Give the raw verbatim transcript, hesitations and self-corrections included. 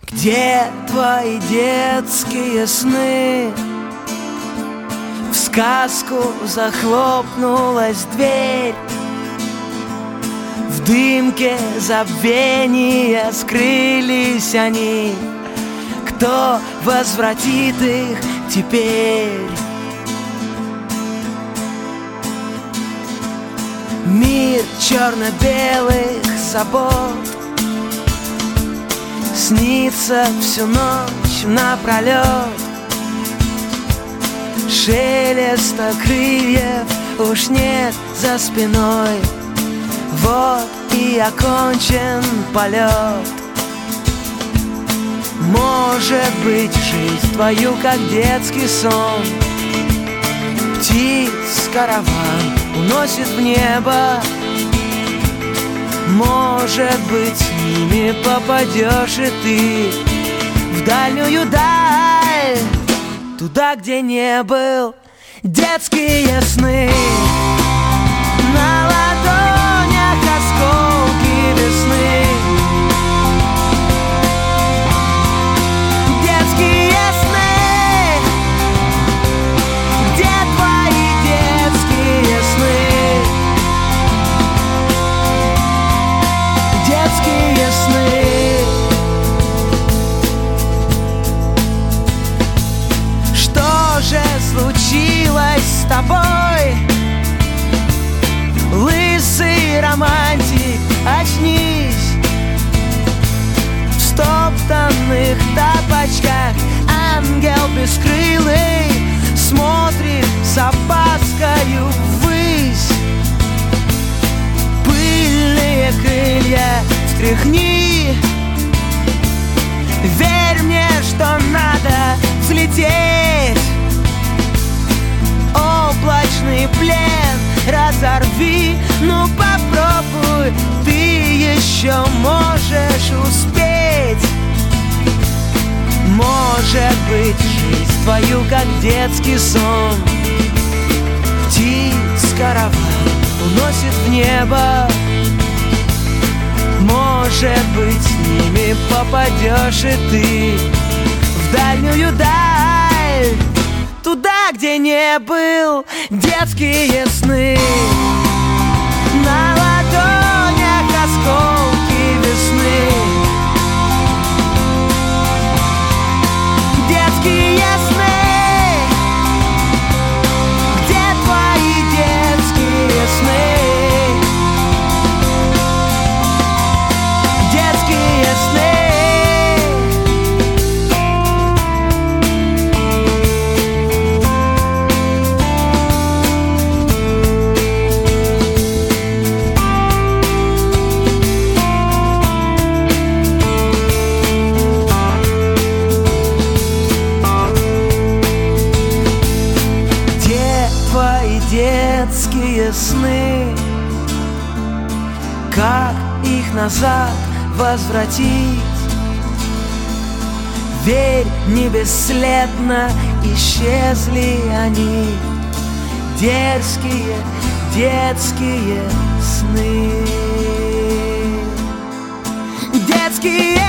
Где твои детские сны? В сказку захлопнулась дверь, в дымке забвения скрылись они. Кто возвратит их теперь? Мир черно-белых забот снится всю ночь напролет. Шелеста крыльев уж нет за спиной. Вот и окончен полет. Может быть, жизнь твою, как детский сон, птиц караван уносит в небо. Может быть, с ними попадешь и ты в дальнюю даль, туда, где не был. Детские сны, на ладонях осколки весны. Детские сны, где твои детские сны? Детские сны. Что же случилось с тобой, лысый романтик, очнись? В стоптанных тапочках ангел бескрылый смотрит с опаскою ввысь. Пыльные крылья встряхни, верь мне, что надо взлететь. Облачный плен разорви, ну попробуй, ты еще можешь успеть. Может быть, жизнь твою, как детский сон, птиц караван уносит в небо. Может быть, с ними попадешь и ты в дальнюю даль, туда, где не был. Детские сны, на ладонях осколки весны. Детские сны, где твои детские сны? Детские сны. Детские сны, как их назад возвратить? Верь, не бесследно исчезли они. Дерзкие детские сны. Детские